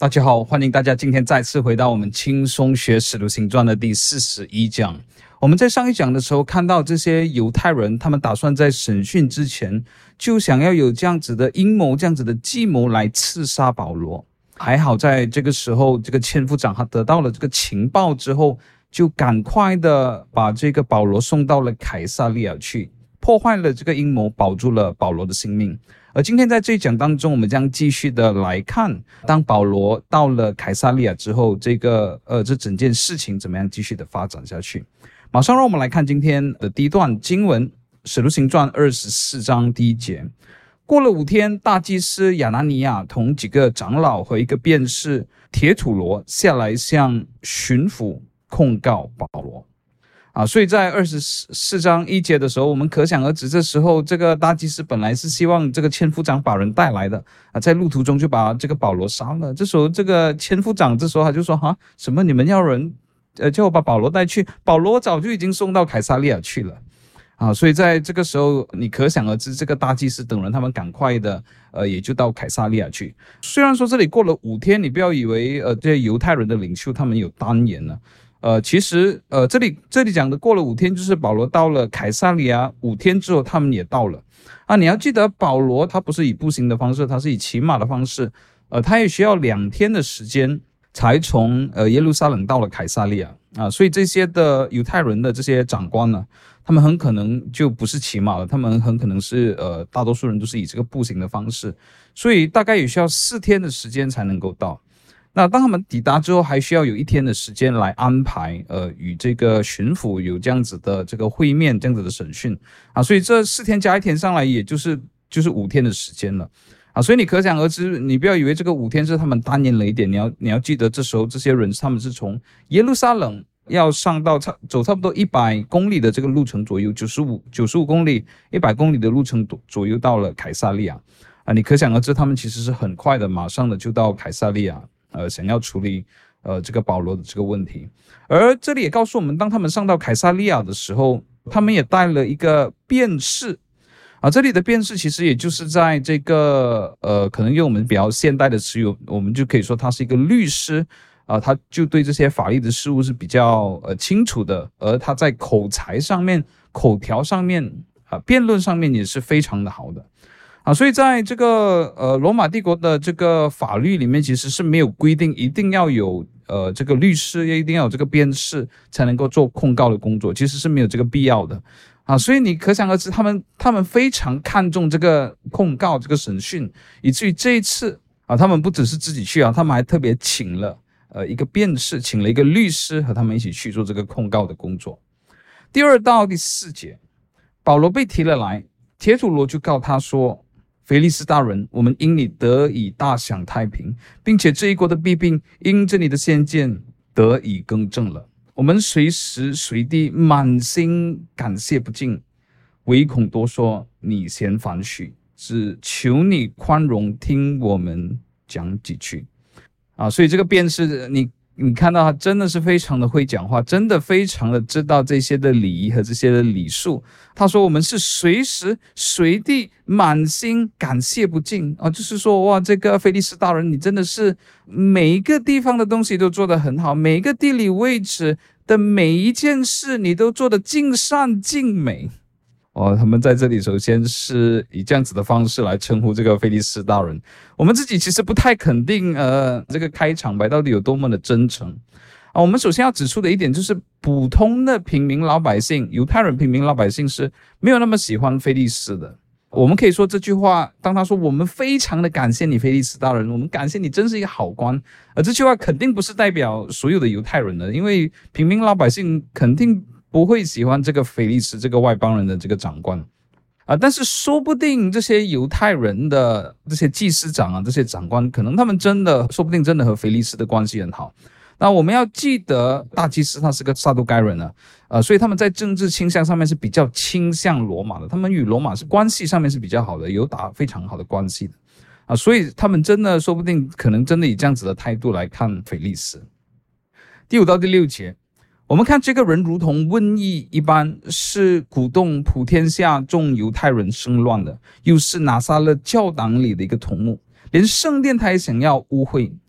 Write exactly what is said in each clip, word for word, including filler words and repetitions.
大家好，欢迎大家今天再次回到我们轻松学使徒行传的第四十一讲。我们在上一讲的时候看到这些犹太人，他们打算在审讯之前就想要有这样子的阴谋，这样子的计谋来刺杀保罗。还好在这个时候，这个千夫长他得到了这个情报之后，就赶快的把这个保罗送到了凯撒利亚去，破坏了这个阴谋，保住了保罗的性命。而今天在这一讲当中，我们将继续的来看，当保罗到了凯撒利亚之后，这个呃这整件事情怎么样继续的发展下去。马上让我们来看今天的第一段经文，使徒行传二十四章第一节。过了五天，大祭司亚拿尼亚同几个长老和一个辩士铁土罗下来向巡抚控告保罗。啊，所以在二十四章一节的时候，我们可想而知，这时候这个大祭司本来是希望这个千夫长把人带来的啊，在路途中就把这个保罗杀了。这时候这个千夫长这时候他就说哈，什么你们要人呃叫我把保罗带去？保罗早就已经送到凯撒利亚去了。啊，所以在这个时候，你可想而知，这个大祭司等人他们赶快的，呃，也就到凯撒利亚去。虽然说这里过了五天，你不要以为呃这些犹太人的领袖他们有单言了。呃，其实，呃，这里这里讲的过了五天，就是保罗到了凯撒利亚，五天之后他们也到了。啊，你要记得，保罗他不是以步行的方式，他是以骑马的方式，呃，他也需要两天的时间才从呃耶路撒冷到了凯撒利亚啊。所以这些的犹太人的这些长官呢，他们很可能就不是骑马了，他们很可能是呃大多数人都是以这个步行的方式，所以大概也需要四天的时间才能够到。那当他们抵达之后，还需要有一天的时间来安排，呃，与这个巡抚有这样子的这个会面，这样子的审讯啊，所以这四天加一天上来，也就是就是五天的时间了啊，所以你可想而知，你不要以为这个五天是他们单延了一点，你要你要记得，这时候这些人他们是从耶路撒冷要上到差走差不多一百公里的这个路程左右，九十五九十五公里、一百公里的路程左右到了凯撒利亚啊，你可想而知，他们其实是很快的，马上的就到凯撒利亚。呃，想要处理呃这个保罗的这个问题，而这里也告诉我们，当他们上到凯撒利亚的时候，他们也带了一个辩士啊。这里的辩士其实也就是在这个呃，可能用我们比较现代的词语，我们就可以说他是一个律师啊，他就对这些法律的事物是比较呃清楚的，而他在口才上面、口条上面啊、辩论上面也是非常的好的。啊，所以在这个呃罗马帝国的这个法律里面，其实是没有规定一定要有呃这个律师，也一定要有这个辩士才能够做控告的工作，其实是没有这个必要的啊。所以你可想而知，他们他们非常看重这个控告这个审讯，以至于这一次啊，他们不只是自己去啊，他们还特别请了呃一个辩士，请了一个律师和他们一起去做这个控告的工作。第二到第四节，保罗被提了来，铁土罗就告他说，腓利斯大人，我们因你得以大享太平，并且这一国的弊病因着你的先见得以更正了。我们随时随地满心感谢不尽，唯恐多说，你嫌繁许，只求你宽容，听我们讲几句啊。所以这个辩士，你你看到他真的是非常的会讲话，真的非常的知道这些的礼仪和这些的礼数。他说我们是随时随地满心感谢不尽啊，就是说哇，这个腓利斯大人，你真的是每一个地方的东西都做得很好，每一个地理位置的每一件事你都做得尽善尽美。哦，他们在这里首先是以这样子的方式来称呼这个腓利斯大人。我们自己其实不太肯定，呃，这个开场白到底有多么的真诚啊。我们首先要指出的一点就是，普通的平民老百姓，犹太人平民老百姓是没有那么喜欢腓利斯的。我们可以说这句话，当他说我们非常的感谢你，腓利斯大人，我们感谢你，真是一个好官。而这句话肯定不是代表所有的犹太人的，因为平民老百姓肯定不会喜欢这个腓利斯这个外邦人的这个长官啊，但是说不定这些犹太人的这些祭司长啊，这些长官，可能他们真的说不定真的和腓利斯的关系很好。那我们要记得，大祭司他是个撒都该人啊，呃，所以他们在政治倾向上面是比较倾向罗马的，他们与罗马是关系上面是比较好的，有打非常好的关系的啊，所以他们真的说不定可能真的以这样子的态度来看腓利斯。第五到第六节。我们看这个人如同瘟疫一般，是鼓动普天下众犹太人生乱的，又是拿撒勒教党里的一个头目，连圣殿他也想要污秽。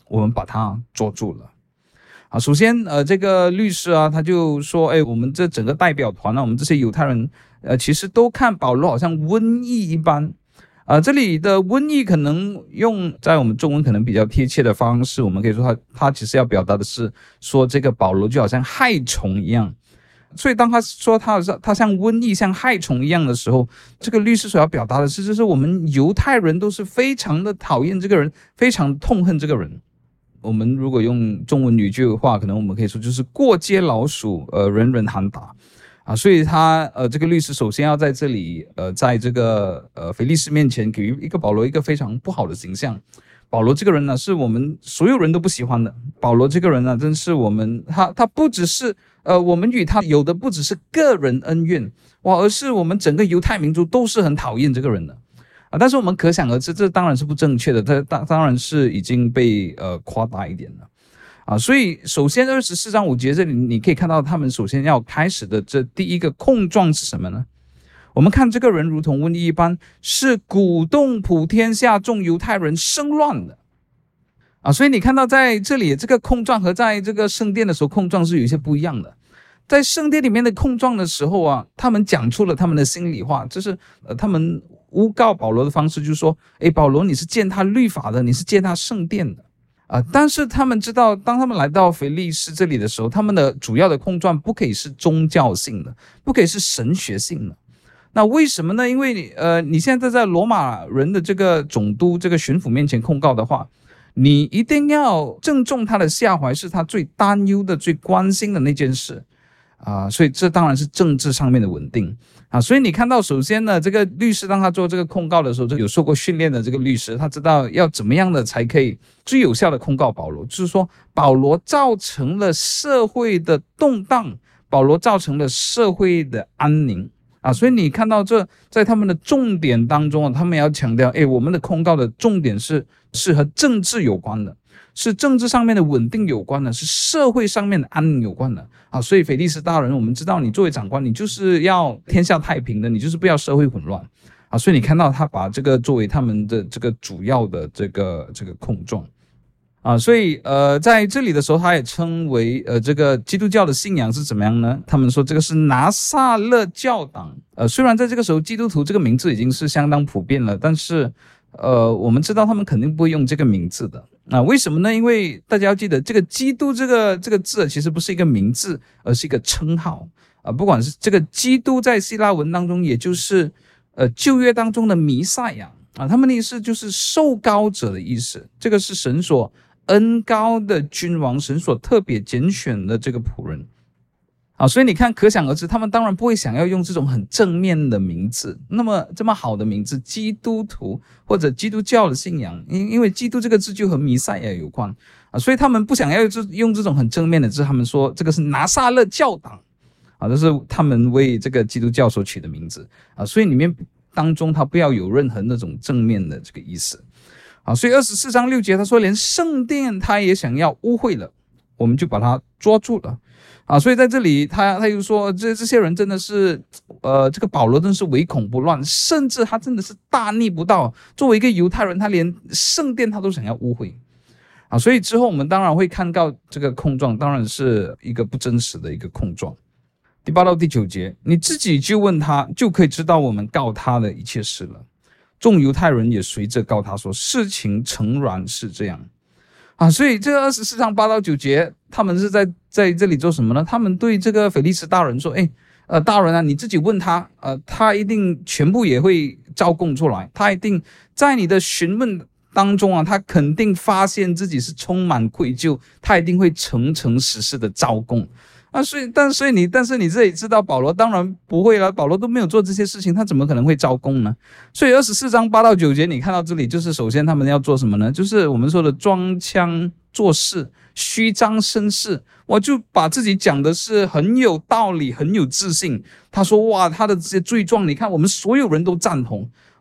我们把他捉住了。啊，首先，呃，这个律师啊，他就说，哎，我们这整个代表团啊，我们这些犹太人，呃，其实都看保罗好像瘟疫一般。啊，这里的瘟疫可能用在我们中文可能比较贴切的方式，我们可以说他他其实要表达的是说这个保罗就好像害虫一样。所以当他说他他像瘟疫像害虫一样的时候，这个律师所要表达的是，就是我们犹太人都是非常的讨厌这个人，非常痛恨这个人。我们如果用中文语句的话，可能我们可以说就是过街老鼠，呃，人人喊打啊。所以他呃，这个律师首先要在这里呃，在这个呃腓力斯面前给予一个保罗一个非常不好的形象。保罗这个人呢，是我们所有人都不喜欢的。保罗这个人呢，真是我们他他不只是呃，我们与他有的不只是个人恩怨哇，而是我们整个犹太民族都是很讨厌这个人的。啊，但是我们可想而知，这当然是不正确的，这当当然是已经被呃夸大一点了，啊，所以首先二十四章五节这里你可以看到，他们首先要开始的这第一个控状是什么呢？我们看这个人如同瘟疫一般，是鼓动普天下众犹太人生乱的，啊，所以你看到在这里这个控状和在这个圣殿的时候控状是有一些不一样的。在圣殿里面的控状的时候啊，他们讲出了他们的心里话，就是呃他们诬告保罗的方式就是说，诶，保罗你是践踏律法的，你是践踏圣殿的啊、呃。但是他们知道，当他们来到腓力斯这里的时候，他们的主要的控状不可以是宗教性的，不可以是神学性的。那为什么呢？因为呃你现在在罗马人的这个总督这个巡抚面前控告的话，你一定要正中他的下怀，是他最担忧的、最关心的那件事。啊，所以这当然是政治上面的稳定啊。所以你看到，首先呢，这个律师当他做这个控告的时候，有受过训练的这个律师，他知道要怎么样的才可以最有效的控告保罗，就是说保罗造成了社会的动荡，保罗造成了社会的安宁啊。所以你看到这在他们的重点当中啊，他们要强调，哎，我们的控告的重点是是和政治有关的。是政治上面的稳定有关的，是社会上面的安宁有关的啊。所以腓力斯大人，我们知道你作为长官，你就是要天下太平的，你就是不要社会混乱啊。所以你看到他把这个作为他们的这个主要的这个这个控状啊。所以呃，在这里的时候，他也称为呃这个基督教的信仰是怎么样呢？他们说这个是拿撒勒教党。呃，虽然在这个时候基督徒这个名字已经是相当普遍了，但是呃，我们知道他们肯定不会用这个名字的。啊，为什么呢？因为大家要记得，这个基督这个这个字其实不是一个名字，而是一个称号啊。不管是这个基督在希腊文当中，也就是呃旧约当中的弥赛亚啊，他们的意思就是受膏者的意思。这个是神所恩膏的君王，神所特别拣选的这个仆人。啊，所以你看，可想而知，他们当然不会想要用这种很正面的名字，那么这么好的名字，基督徒或者基督教的信仰，因因为基督这个字就和弥赛亚有关啊，所以他们不想要用这种很正面的字，他们说这个是拿撒勒教党啊，这是他们为这个基督教所取的名字啊，所以里面当中他不要有任何那种正面的这个意思啊，所以二十四章六节他说，连圣殿他也想要污秽了，我们就把他抓住了。啊，所以在这里他他又说这这些人真的是呃这个保罗真是唯恐不乱，甚至他真的是大逆不道，作为一个犹太人，他连圣殿他都想要污秽啊，所以之后我们当然会看到这个控状当然是一个不真实的一个控状。第八到第九节，你自己就问他，就可以知道我们告他的一切事了。众犹太人也随着告他说，事情诚然是这样啊，所以这个二十四章八到九节，他们是在在这里做什么呢？他们对这个腓力斯大人说：“哎，呃，大人啊，你自己问他，呃，他一定全部也会招供出来，他一定在你的询问当中啊，他肯定发现自己是充满愧疚，他一定会诚诚实实的招供。”啊，所以，但所以你，但是你这里知道，保罗当然不会了，保罗都没有做这些事情，他怎么可能会招供呢？所以二十四章八到九节，你看到这里，就是首先他们要做什么呢？就是我们说的装腔作势、虚张声势，我就把自己讲的是很有道理、很有自信。他说：“哇，他的这些罪状，你看我们所有人都赞同。”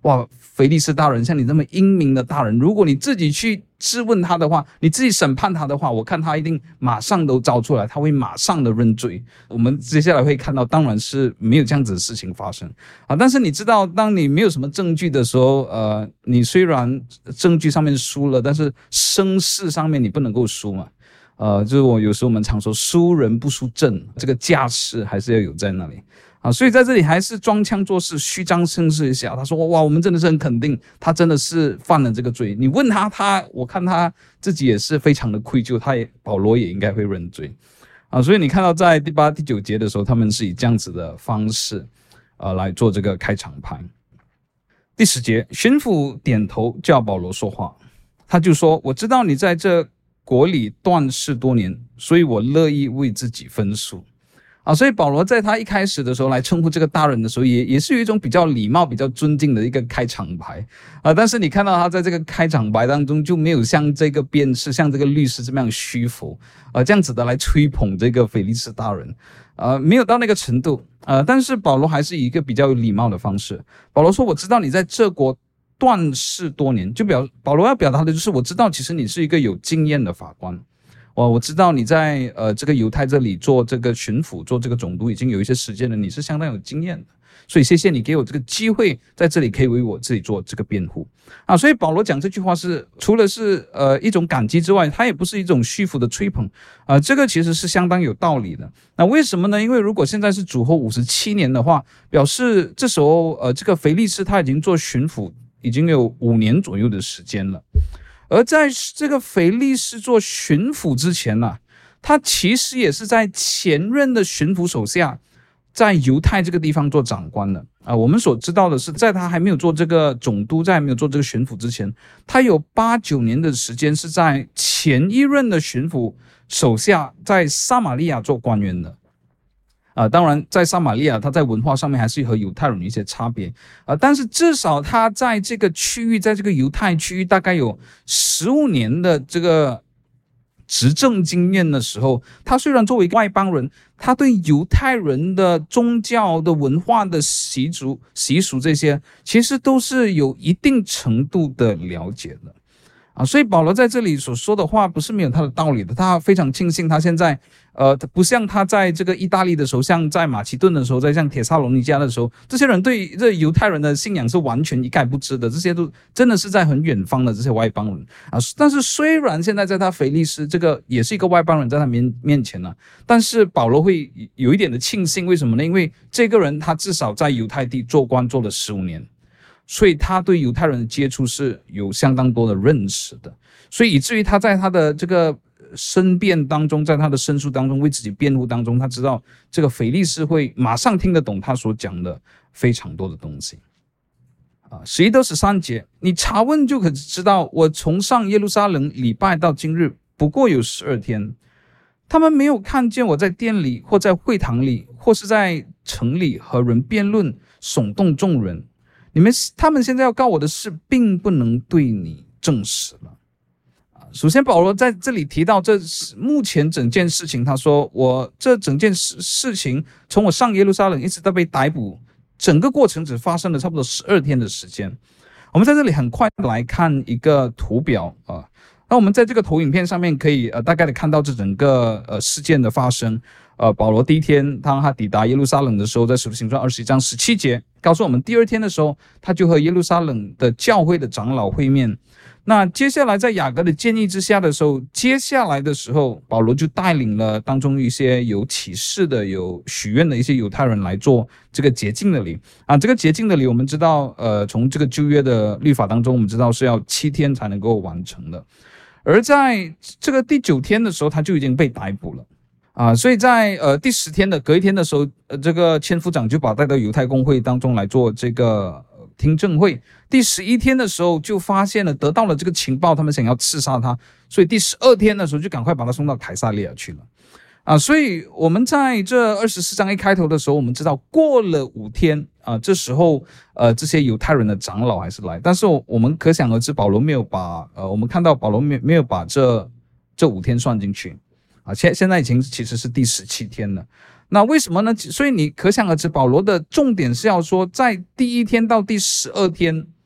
哇，腓力斯大人，像你这么英明的大人，如果你自己去质问他的话，你自己审判他的话，我看他一定马上都招出来，他会马上的认罪。我们接下来会看到，当然是没有这样子的事情发生啊。但是你知道，当你没有什么证据的时候，呃，你虽然证据上面输了，但是声势上面你不能够输嘛。呃，就是我有时候我们常说，输人不输阵，这个架势还是要有在那里。啊，所以在这里还是装腔作势、虚张声势一下。他说：“哇，我们真的是很肯定，他真的是犯了这个罪。”你问他，他我看他自己也是非常的愧疚，他也保罗也应该会认罪。啊，所以你看到在第八、第九节的时候，他们是以这样子的方式，呃，来做这个开场白。第十节，巡抚点头叫保罗说话，他就说：“我知道你在这国里断事多年，所以我乐意为自己分数。”啊，所以保罗在他一开始的时候来称呼这个大人的时候，也也是有一种比较礼貌、比较尊敬的一个开场白啊。但是你看到他在这个开场白当中，就没有像这个辩士、像这个律师这么样虚浮啊，这样子的来吹捧这个腓力斯大人，呃，没有到那个程度呃。但是保罗还是以一个比较有礼貌的方式。保罗说：“我知道你在这国断事多年。”就表保罗要表达的就是，我知道其实你是一个有经验的法官。我我知道你在呃这个犹太这里做这个巡抚，做这个总督已经有一些时间了，你是相当有经验的，所以谢谢你给我这个机会，在这里可以为我自己做这个辩护啊。所以保罗讲这句话是除了是呃一种感激之外，他也不是一种虚浮的吹捧啊、呃，这个其实是相当有道理的。那为什么呢？因为如果现在是主后五十七年的话，表示这时候呃这个腓力斯他已经做巡抚已经有五年左右的时间了。而在这个腓力斯做巡抚之前呢、啊，他其实也是在前任的巡抚手下，在犹太这个地方做长官的啊。我们所知道的是，在他还没有做这个总督，在还没有做这个巡抚之前，他有八九年的时间是在前一任的巡抚手下，在撒玛利亚做官员的。啊，当然，在撒玛利亚，他在文化上面还是和犹太人有一些差别啊，但是至少他在这个区域，在这个犹太区域，大概有十五年的这个执政经验的时候，他虽然作为外邦人，他对犹太人的宗教的文化的习俗、习俗这些，其实都是有一定程度的了解的。啊，所以保罗在这里所说的话不是没有他的道理的。他非常庆幸他现在，呃，不像他在这个意大利的时候，像在马其顿的时候，在像帖撒罗尼迦的时候，这些人对这犹太人的信仰是完全一概不知的。这些都真的是在很远方的这些外邦人啊。但是虽然现在在他腓力斯这个也是一个外邦人在他面面前呢、啊，但是保罗会有一点的庆幸，为什么呢？因为这个人他至少在犹太地做官做了十五年。所以他对犹太人的接触是有相当多的认识的，所以以至于他在他的这个申辩当中，在他的申诉当中为自己辩护当中，他知道这个腓力斯会马上听得懂他所讲的非常多的东西啊。十一到十三节，你查问就可知道，我从上耶路撒冷礼拜到今日不过有十二天，他们没有看见我在殿里或在会堂里或是在城里和人辩论，耸动众人。你们他们现在要告我的事，并不能对你证实了。首先，保罗在这里提到这目前整件事情，他说我这整件事事情从我上耶路撒冷一直到被逮捕，整个过程只发生了差不多十二天的时间。我们在这里很快来看一个图表啊，那我们在这个投影片上面可以呃大概的看到这整个呃事件的发生。呃，保罗第一天当他抵达耶路撒冷的时候，在使徒行传二十一章十七节告诉我们，第二天的时候，他就和耶路撒冷的教会的长老会面。那接下来在雅各的建议之下的时候，接下来的时候，保罗就带领了当中一些有启示的、有许愿的一些犹太人来做这个洁净的礼啊。这个洁净的礼，我们知道，呃，从这个旧约的律法当中，我们知道是要七天才能够完成的。而在这个第九天的时候，他就已经被逮捕了。啊，所以在呃第十天的隔一天的时候，呃这个千夫长就把他带到犹太公会当中来做这个、呃、听证会。第十一天的时候就发现了，得到了这个情报，他们想要刺杀他，所以第十二天的时候就赶快把他送到凯撒利亚去了。啊，所以我们在这二十四章一开头的时候，我们知道过了五天啊，这时候呃这些犹太人的长老还是来，但是我们可想而知，保罗没有把呃我们看到保罗没没有把这这五天算进去。啊，现现在已经其实是第十七天了，那为什么呢？所以你可想而知，保罗的重点是要说，在第一天到第十二天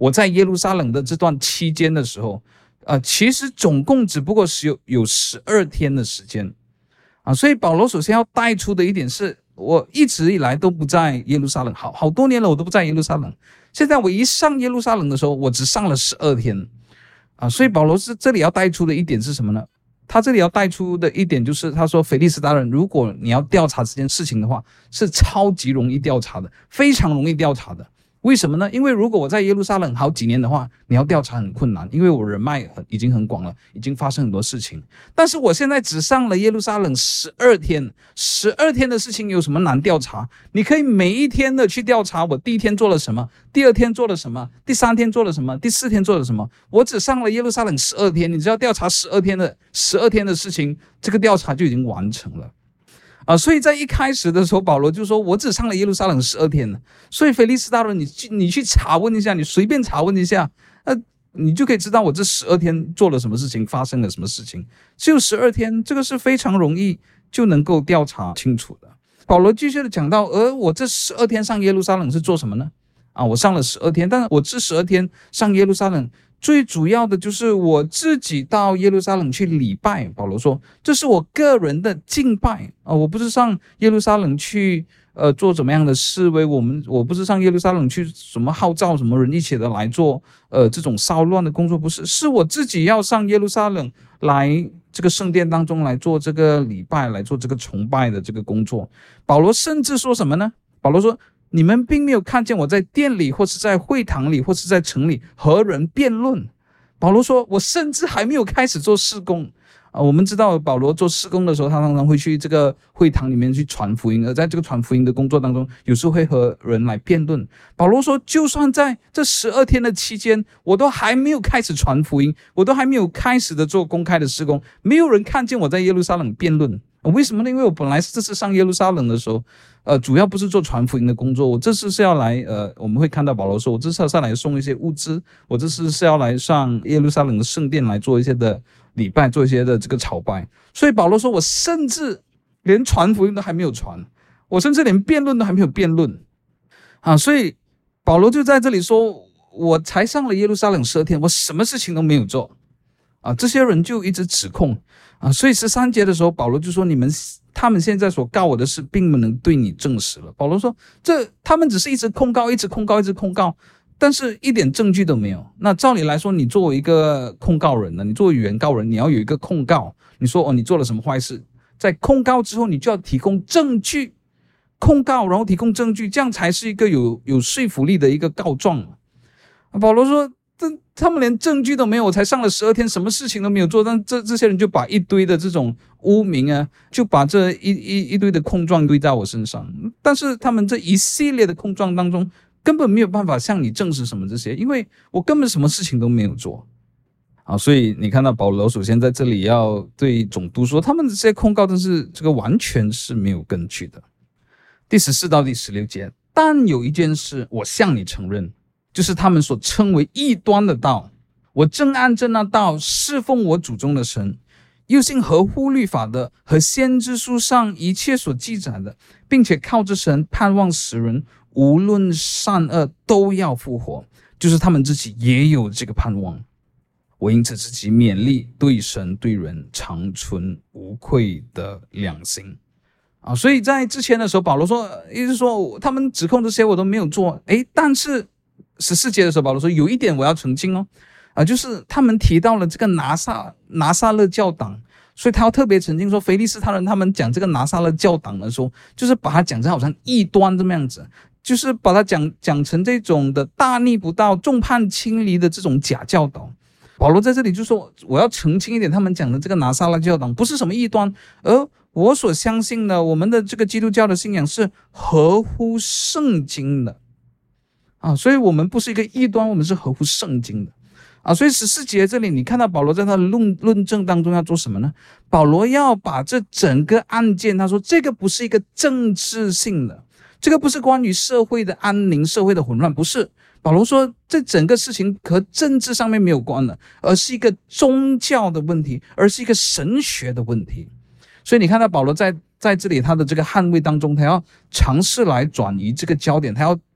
我在耶路撒冷的这段期间的时候，呃，其实总共只不过是有有十二天的时间啊。所以保罗首先要带出的一点是，我一直以来都不在耶路撒冷，好好多年了，我都不在耶路撒冷。现在我一上耶路撒冷的时候，我只上了十二天啊。所以保罗是这里要带出的一点是什么呢？他这里要带出的一点就是，他说腓利斯大人，如果你要调查这件事情的话，是超级容易调查的，非常容易调查的。为什么呢？因为如果我在耶路撒冷好几年的话，你要调查很困难，因为我人脉已经很广了，已经发生很多事情。但是我现在只上了耶路撒冷十二天，十二天的事情有什么难调查？你可以每一天的去调查，我第一天做了什么，第二天做了什么，第三天做了什么，第四天做了什么。我只上了耶路撒冷十二天，你只要调查十二天的十二天的事情，这个调查就已经完成了。啊，所以在一开始的时候，保罗就说：“我只上了耶路撒冷十二天了。”所以腓利斯大人，你去你去查问一下，你随便查问一下，呃，你就可以知道我这十二天做了什么事情，发生了什么事情。只有十二天，这个是非常容易就能够调查清楚的。保罗继续的讲到，而我这十二天上耶路撒冷是做什么呢？啊，我上了十二天，但是我这十二天上耶路撒冷，最主要的就是我自己到耶路撒冷去礼拜。保罗说，这是我个人的敬拜啊，我不是上耶路撒冷去呃做怎么样的示威，我们我不是上耶路撒冷去什么号召什么人一起的来做呃这种骚乱的工作，不是，是我自己要上耶路撒冷来这个圣殿当中来做这个礼拜，来做这个崇拜的这个工作。保罗甚至说什么呢？保罗说，你们并没有看见我在店里或是在会堂里或是在城里和人辩论。保罗说，我甚至还没有开始做事工啊。我们知道保罗做事工的时候，他常常会去这个会堂里面去传福音，而在这个传福音的工作当中，有时候会和人来辩论。保罗说，就算在这十二天的期间，我都还没有开始传福音，我都还没有开始的做公开的事工，没有人看见我在耶路撒冷辩论。为什么呢？因为我本来是这次上耶路撒冷的时候，呃，主要不是做传福音的工作，我这次是要来，呃，我们会看到保罗说，我这次是要来送一些物资，我这次是要来上耶路撒冷的圣殿来做一些的礼拜，做一些的这个朝拜。所以保罗说，我甚至连传福音都还没有传，我甚至连辩论都还没有辩论啊！所以保罗就在这里说，我才上了耶路撒冷十二天，我什么事情都没有做啊！这些人就一直指控啊，所以十三节的时候，保罗就说，你们他们现在所告我的事，并不能对你证实了。保罗说，这他们只是一直控告，一直控告，一直控告，但是一点证据都没有。那照理来说，你作为一个控告人呢，你作为原告人，你要有一个控告，你说哦，你做了什么坏事，在控告之后，你就要提供证据，控告然后提供证据，这样才是一个有有说服力的一个告状。保罗说，他们连证据都没有，我才上了十二天，什么事情都没有做，但这这些人就把一堆的这种污名啊，就把这一一一堆的控状堆在我身上。但是他们这一系列的控状当中，根本没有办法向你证实什么这些，因为我根本什么事情都没有做啊。所以你看到保罗首先在这里要对总督说，他们这些控告，但是这个完全是没有根据的。第十四到第十六节，但有一件事我向你承认，就是他们所称为异端的道，我正按着那道侍奉我祖宗的神，又信合乎律法的和先知书上一切所记载的，并且靠着神盼望死人无论善恶都要复活，就是他们自己也有这个盼望。我因此自己勉励，对神对人常存无愧的良心啊。所以在之前的时候，保罗说，意思说他们指控这些我都没有做，诶，但是十四节的时候，保罗说有一点我要澄清哦，啊，就是他们提到了这个拿撒拿撒勒教党，所以他要特别澄清说，腓利斯他人他们讲这个拿撒勒教党的时候，就是把它讲成好像异端这么样子，就是把它讲讲成这种的大逆不道、众叛亲离的这种假教导。保罗在这里就说，我要澄清一点，他们讲的这个拿撒勒教党不是什么异端，而我所相信的，我们的这个基督教的信仰是合乎圣经的啊，所以我们不是一个异端，我们是合乎圣经的啊。所以十四节这里你看到保罗在他的论论证当中要做什么呢？保罗要把这整个案件，他说这个不是一个政治性的，这个不是关于社会的安宁、社会的混乱，不是。保罗说这整个事情和政治上面没有关的，而是一个宗教的问题，而是一个神学的问题。所以你看到保罗在在这里他的这个捍卫当中，他要尝试来转移这个焦点，他要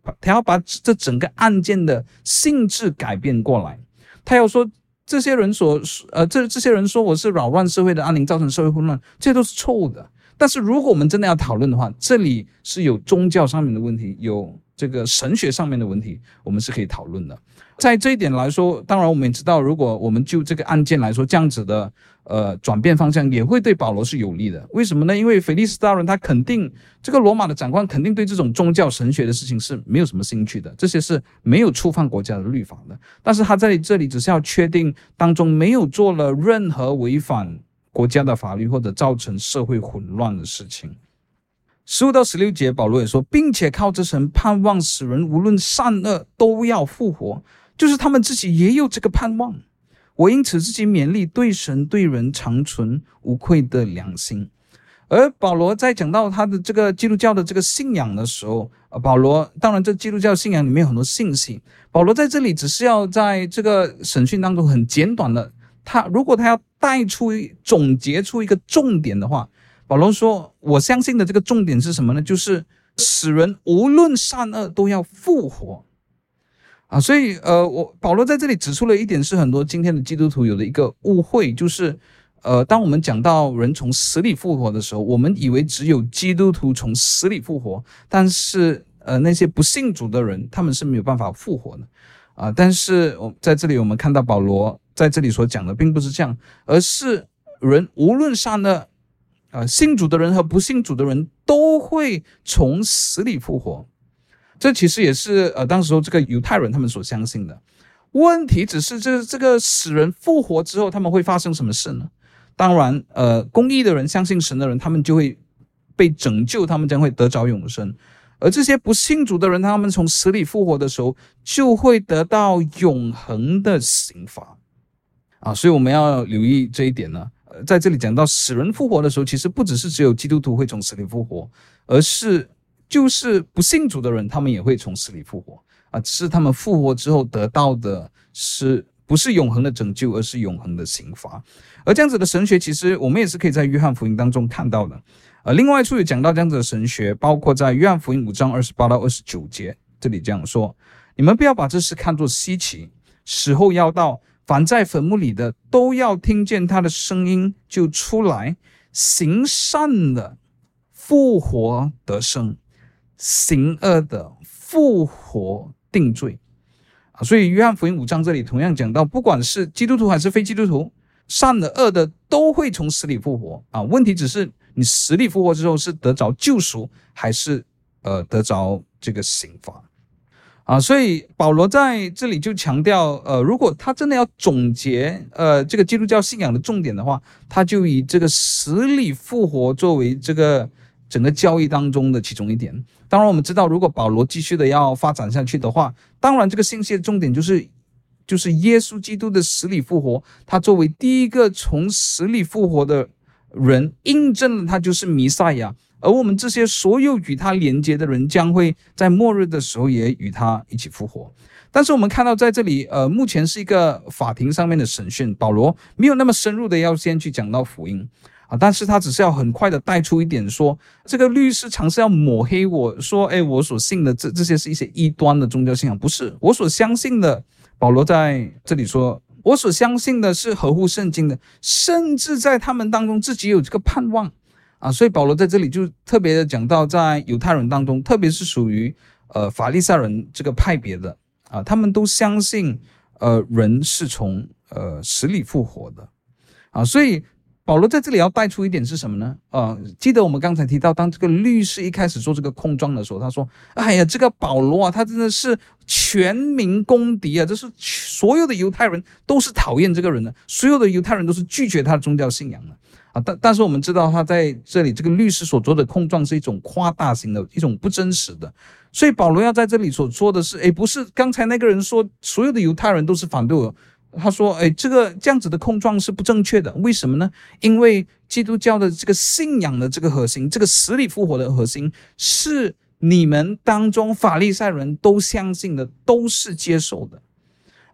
他要把这整个案件的性质改变过来。他要说这些人所呃这这些人说我是扰乱社会的安宁，造成社会混乱，这些都是错误的。但是如果我们真的要讨论的话，这里是有宗教上面的问题，有这个神学上面的问题，我们是可以讨论的。在这一点来说，当然我们也知道，如果我们就这个案件来说，这样子的呃转变方向也会对保罗是有利的。为什么呢？因为腓力斯大人他肯定，这个罗马的长官肯定对这种宗教神学的事情是没有什么兴趣的，这些是没有触犯国家的律法的。但是他在这里只是要确定当中没有做了任何违反国家的法律或者造成社会混乱的事情。十五到十六节，保罗也说，并且靠着神盼望使人无论善恶都要复活，就是他们自己也有这个盼望。我因此自己勉励，对神对人常存无愧的良心。而保罗在讲到他的这个基督教的这个信仰的时候，保罗当然这基督教信仰里面有很多信息，保罗在这里只是要在这个审讯当中很简短的，他如果他要带出总结出一个重点的话，保罗说我相信的这个重点是什么呢？就是使人无论善恶都要复活啊。所以呃，我保罗在这里指出了一点，是很多今天的基督徒有的一个误会，就是呃，当我们讲到人从死里复活的时候，我们以为只有基督徒从死里复活，但是呃，那些不信主的人他们是没有办法复活的啊。但是在这里我们看到保罗在这里所讲的并不是这样，而是人无论善恶，呃，信主的人和不信主的人都会从死里复活。这其实也是呃当时这个犹太人他们所相信的。问题只是这这个死人复活之后，他们会发生什么事呢？当然，呃，公义的人相信神的人，他们就会被拯救，他们将会得着永生。而这些不信主的人，他们从死里复活的时候，就会得到永恒的刑罚啊！所以我们要留意这一点呢。在这里讲到死人复活的时候，其实不只是只有基督徒会从死里复活，而是就是不信主的人，他们也会从死里复活啊！只是他们复活之后得到的是不是永恒的拯救，而是永恒的刑罚。而这样子的神学，其实我们也是可以在约翰福音当中看到的。呃，另外一处有讲到这样子的神学，包括在约翰福音五章二十八到二十九节，这里这样说：你们不要把这事看作稀奇，时候要到，凡在坟墓里的都要听见他的声音就出来，行善的复活得生，行恶的复活定罪啊。所以约翰福音五章这里同样讲到，不管是基督徒还是非基督徒，善的恶的都会从死里复活啊。问题只是你死里复活之后是得着救赎，还是呃得着这个刑罚啊？所以保罗在这里就强调，呃，如果他真的要总结呃这个基督教信仰的重点的话，他就以这个死里复活作为这个整个教义当中的其中一点。当然我们知道，如果保罗继续的要发展下去的话，当然这个信息的重点就是就是耶稣基督的死里复活，他作为第一个从死里复活的人，印证了他就是弥赛亚，而我们这些所有与他连接的人将会在末日的时候也与他一起复活。但是我们看到在这里呃，目前是一个法庭上面的审讯，保罗没有那么深入的要先去讲到福音啊，但是他只是要很快的带出一点说，这个律师尝试要抹黑我说，哎，我所信的这这些是一些异端的宗教信仰，不是我所相信的。保罗在这里说，我所相信的是合乎圣经的，甚至在他们当中自己有这个盼望啊。所以保罗在这里就特别的讲到，在犹太人当中，特别是属于呃法利赛人这个派别的啊，他们都相信呃人是从呃死里复活的啊。所以保罗在这里要带出一点是什么呢？呃，记得我们刚才提到，当这个律师一开始做这个控状的时候，他说：“哎呀，这个保罗啊，他真的是全民公敌啊！这是所有的犹太人都是讨厌这个人的，所有的犹太人都是拒绝他的宗教信仰的啊。”但但是我们知道，他在这里这个律师所做的控状是一种夸大型的，一种不真实的。所以保罗要在这里所说的是，哎，不是刚才那个人说所有的犹太人都是反对我。他说，哎，这个这样子的控状是不正确的。为什么呢？因为基督教的这个信仰的这个核心，这个死里复活的核心，是你们当中法利赛人都相信的，都是接受的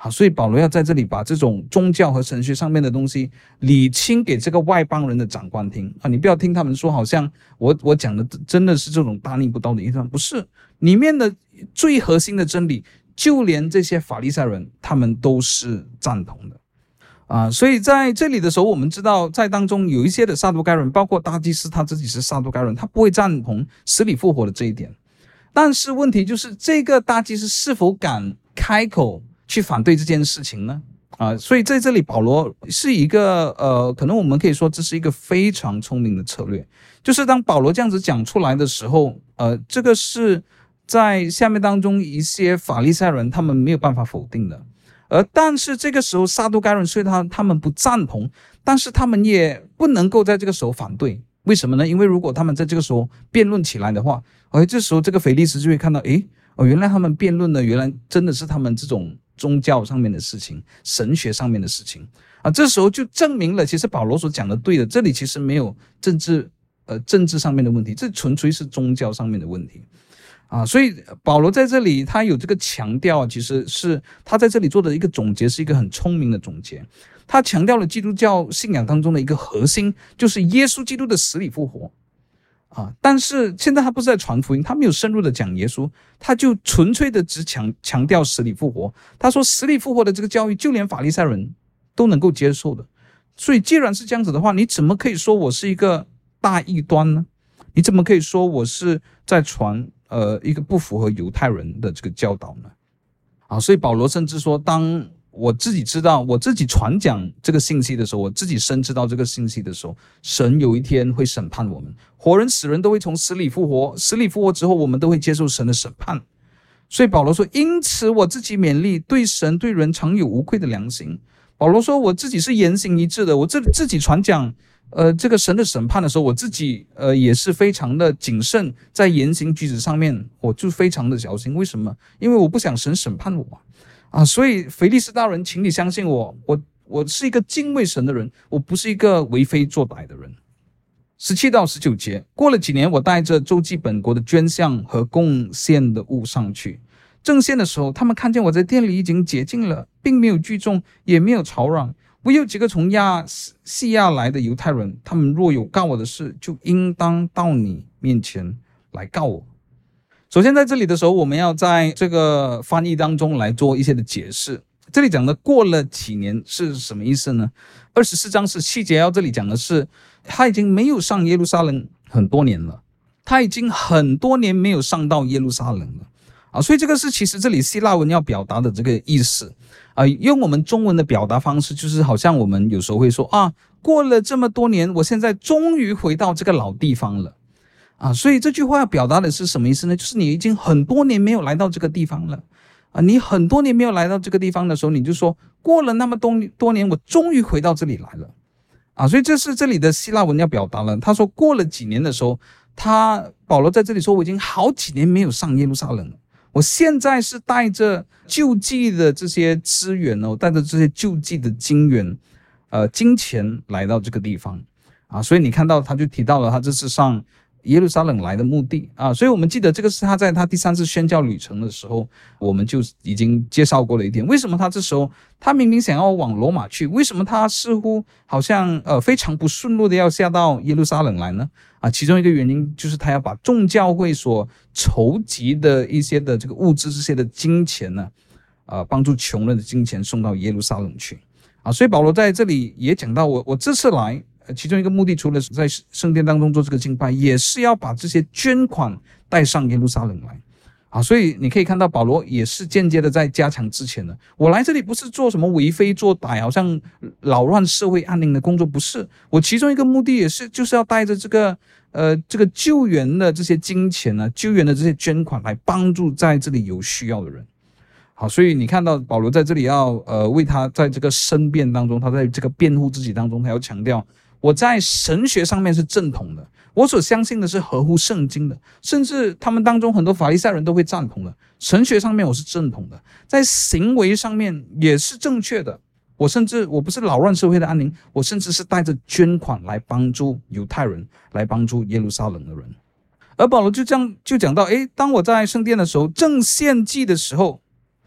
好，所以保罗要在这里把这种宗教和神学上面的东西理清给这个外邦人的长官听啊！你不要听他们说好像我我讲的真的是这种大逆不道的意思，不是，里面的最核心的真理，就连这些法利赛人他们都是赞同的啊！所以在这里的时候，我们知道在当中有一些的撒都该人，包括大祭司他自己是撒都该人，他不会赞同死里复活的这一点。但是问题就是这个大祭司是否敢开口去反对这件事情呢？啊，所以在这里保罗是一个呃，可能我们可以说这是一个非常聪明的策略，就是当保罗这样子讲出来的时候，呃，这个是在下面当中一些法利赛人他们没有办法否定的，而但是这个时候撒都该人虽然他们不赞同，但是他们也不能够在这个时候反对。为什么呢？因为如果他们在这个时候辩论起来的话，而这时候这个腓力斯就会看到，诶，哦，原来他们辩论的原来真的是他们这种宗教上面的事情，神学上面的事情啊，这时候就证明了其实保罗所讲的对的，这里其实没有政治呃政治上面的问题，这纯粹是宗教上面的问题啊。所以保罗在这里他有这个强调，其实是他在这里做的一个总结，是一个很聪明的总结。他强调了基督教信仰当中的一个核心，就是耶稣基督的死里复活啊，但是现在他不是在传福音，他没有深入的讲耶稣，他就纯粹的只强强调死里复活。他说死里复活的这个教育，就连法利赛人都能够接受的。所以既然是这样子的话，你怎么可以说我是一个大异端呢？你怎么可以说我是在传呃一个不符合犹太人的这个教导呢？啊，所以保罗甚至说，当我自己知道，我自己传讲这个信息的时候，我自己深知道这个信息的时候，神有一天会审判我们，活人死人都会从死里复活，死里复活之后，我们都会接受神的审判。所以保罗说，因此我自己勉励，对神对人常有无愧的良心。保罗说，我自己是言行一致的，我自自己传讲呃这个神的审判的时候，我自己呃也是非常的谨慎，在言行举止上面，我就非常的小心。为什么？因为我不想神审判我啊，所以腓力斯大人，请你相信我，我我是一个敬畏神的人，我不是一个为非作歹的人。十七到十九节，过了几年，我带着周济本国的捐项和贡献的物上去，正献的时候，他们看见我在店里已经洁净了，并没有聚众，也没有吵嚷。唯有几个从亚细亚来的犹太人，他们若有告我的事，就应当到你面前来告我。首先在这里的时候，我们要在这个翻译当中来做一些的解释。这里讲的过了几年是什么意思呢？二十四章十七节要这里讲的是，他已经没有上耶路撒冷很多年了，他已经很多年没有上到耶路撒冷了啊，所以这个是其实这里希腊文要表达的这个意思啊，用我们中文的表达方式，就是好像我们有时候会说啊，过了这么多年，我现在终于回到这个老地方了。啊，所以这句话要表达的是什么意思呢？就是你已经很多年没有来到这个地方了啊！你很多年没有来到这个地方的时候，你就说过了那么多多年，我终于回到这里来了啊！所以这是这里的希腊文要表达了。他说过了几年的时候，他保罗在这里说，我已经好几年没有上耶路撒冷了，我现在是带着救济的这些资源哦，带着这些救济的金元呃金钱来到这个地方啊！所以你看到他就提到了他这次上耶路撒冷来的目的啊，所以我们记得这个是他在他第三次宣教旅程的时候，我们就已经介绍过了一点。为什么他这时候他明明想要往罗马去，为什么他似乎好像呃非常不顺路的要下到耶路撒冷来呢？啊，其中一个原因就是他要把众教会所筹集的一些的这个物资、这些的金钱呢，呃，帮助穷人的金钱送到耶路撒冷去啊。所以保罗在这里也讲到，我我这次来。其中一个目的，除了在圣殿当中做这个敬拜，也是要把这些捐款带上耶路撒冷来啊！所以你可以看到保罗也是间接的在加强之前的，我来这里不是做什么为非作歹，好像扰乱社会安宁的工作，不是。我其中一个目的也是就是要带着这个呃这个救援的这些金钱呢、啊，救援的这些捐款来帮助在这里有需要的人。好，所以你看到保罗在这里要呃为他在这个申辩当中，他在这个辩护自己当中，他要强调。我在神学上面是正统的，我所相信的是合乎圣经的，甚至他们当中很多法利赛人都会赞同的。神学上面我是正统的，在行为上面也是正确的。我甚至我不是扰乱社会的安宁，我甚至是带着捐款来帮助犹太人，来帮助耶路撒冷的人。而保罗就这样就讲到，诶，当我在圣殿的时候，正献祭的时候，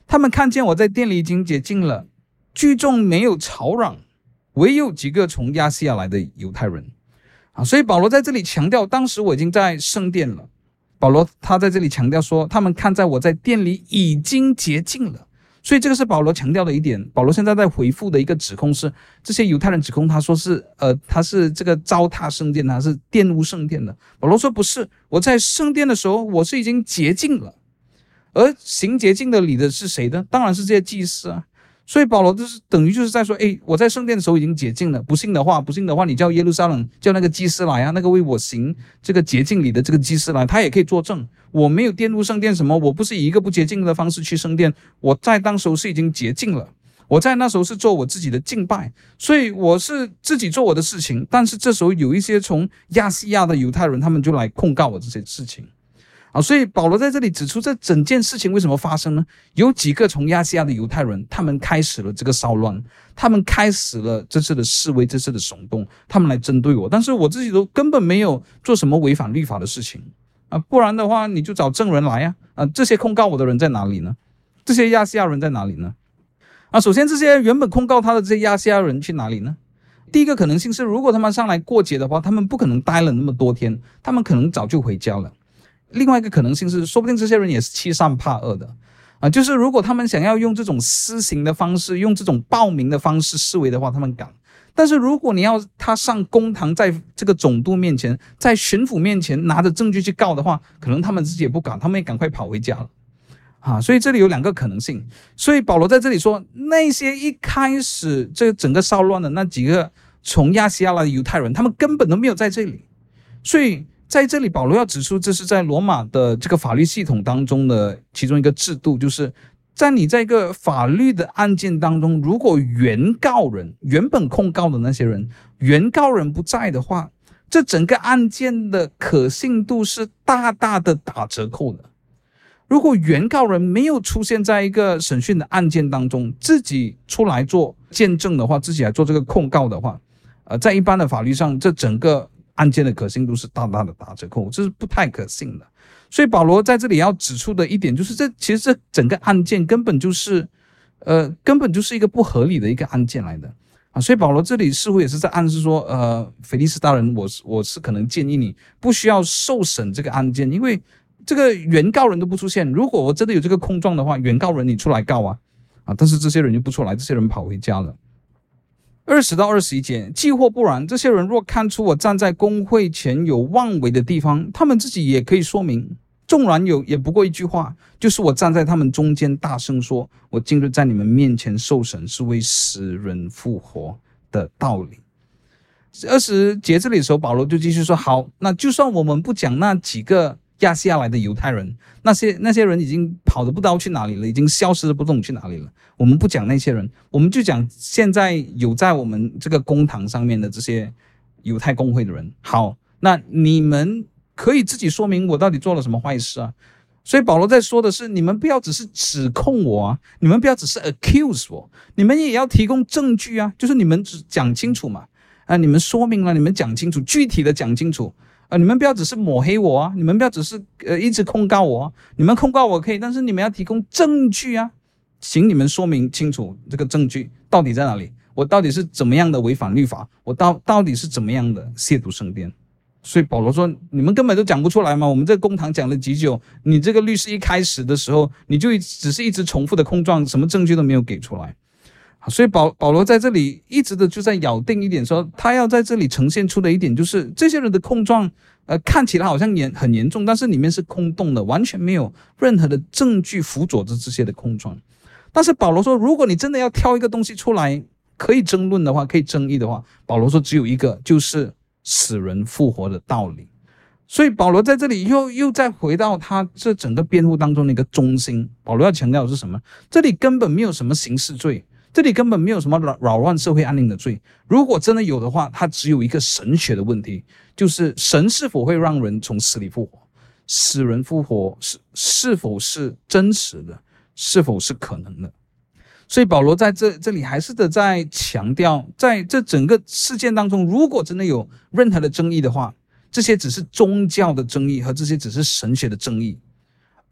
他们看见我在店里已经洁净了，聚众没有吵嚷，唯有几个从亚细亚来的犹太人啊。所以保罗在这里强调，当时我已经在圣殿了。保罗他在这里强调说，他们看在我在店里已经洁净了。所以这个是保罗强调的一点。保罗现在在回复的一个指控是，这些犹太人指控他说是呃，他是这个糟蹋圣殿，他是玷污圣殿的。保罗说不是，我在圣殿的时候我是已经洁净了。而行洁净的礼的是谁呢？当然是这些祭司啊。所以保罗就是等于就是在说，诶，我在圣殿的时候已经洁净了，不信的话不信的话你叫耶路撒冷叫那个祭司来啊，那个为我行这个洁净礼的这个祭司来，他也可以作证，我没有玷污圣殿什么，我不是以一个不洁净的方式去圣殿，我在当时候是已经洁净了，我在那时候是做我自己的敬拜，所以我是自己做我的事情。但是这时候有一些从亚细亚的犹太人，他们就来控告我这些事情啊，所以保罗在这里指出，这整件事情为什么发生呢？有几个从亚细亚的犹太人，他们开始了这个骚乱，他们开始了这次的示威，这次的耸动，他们来针对我，但是我自己都根本没有做什么违反律法的事情啊，不然的话你就找证人来啊，啊，这些控告我的人在哪里呢？这些亚细亚人在哪里呢？啊，首先这些原本控告他的这些亚细亚人去哪里呢？第一个可能性是，如果他们上来过节的话，他们不可能待了那么多天，他们可能早就回家了。另外一个可能性是，说不定这些人也是欺善怕恶的啊，就是如果他们想要用这种私刑的方式，用这种暴民的方式示威的话，他们敢。但是如果你要他上公堂，在这个总督面前，在巡抚面前拿着证据去告的话，可能他们自己也不敢，他们也赶快跑回家了啊。所以这里有两个可能性。所以保罗在这里说，那些一开始这整个骚乱的那几个从亚细亚来的犹太人，他们根本都没有在这里。所以在这里保罗要指出，这是在罗马的这个法律系统当中的其中一个制度，就是在你在一个法律的案件当中，如果原告人原本控告的那些人，原告人不在的话，这整个案件的可信度是大大的打折扣的。如果原告人没有出现在一个审讯的案件当中，自己出来做见证的话，自己来做这个控告的话，呃，在一般的法律上，这整个案件的可信度是大大的打折扣，这是不太可信的。所以保罗在这里要指出的一点就是，这其实这整个案件根本就是呃根本就是一个不合理的一个案件来的啊。所以保罗这里似乎也是在暗示说，呃腓力斯大人，我是我是可能建议你不需要受审这个案件，因为这个原告人都不出现，如果我真的有这个控状的话，原告人你出来告啊啊，但是这些人就不出来，这些人跑回家了。二十到二十一节，既或不然，这些人若看出我站在公会前有妄为的地方，他们自己也可以说明。纵然有，也不过一句话，就是我站在他们中间大声说，我今日在你们面前受审，是为死人复活的道理。二十节这里的时候，保罗就继续说，好，那就算我们不讲那几个亚细亚来的犹太人，那些那些人已经跑得不知道去哪里了，已经消失的不懂去哪里了，我们不讲那些人，我们就讲现在有在我们这个公堂上面的这些犹太公会的人。好，那你们可以自己说明我到底做了什么坏事啊。所以保罗在说的是，你们不要只是指控我啊，你们不要只是 accuse 我，你们也要提供证据啊，就是你们只讲清楚嘛，啊，你们说明了，你们讲清楚，具体的讲清楚啊，你们不要只是抹黑我啊，你们不要只是呃一直控告我啊，你们控告我可以，但是你们要提供证据啊，请你们说明清楚这个证据到底在哪里，我到底是怎么样的违反律法，我到到底是怎么样的亵渎圣殿。所以保罗说，你们根本都讲不出来嘛，我们这个公堂讲了几久，你这个律师一开始的时候你就只是一直重复的控状，什么证据都没有给出来。所以保保罗在这里一直的就在咬定一点，说他要在这里呈现出的一点就是这些人的控状呃，看起来好像严很严重，但是里面是空洞的，完全没有任何的证据辅佐着这些的控状。但是保罗说，如果你真的要挑一个东西出来可以争论的话，可以争议的话，保罗说只有一个，就是死人复活的道理。所以保罗在这里又又再回到他这整个辩护当中的一个中心，保罗要强调的是什么？这里根本没有什么刑事罪，这里根本没有什么扰乱社会安宁的罪，如果真的有的话，它只有一个神学的问题，就是神是否会让人从死里复活，死人复活是是否是真实的，是否是可能的。所以保罗在这这里还是的在强调，在这整个事件当中，如果真的有任何的争议的话，这些只是宗教的争议和这些只是神学的争议，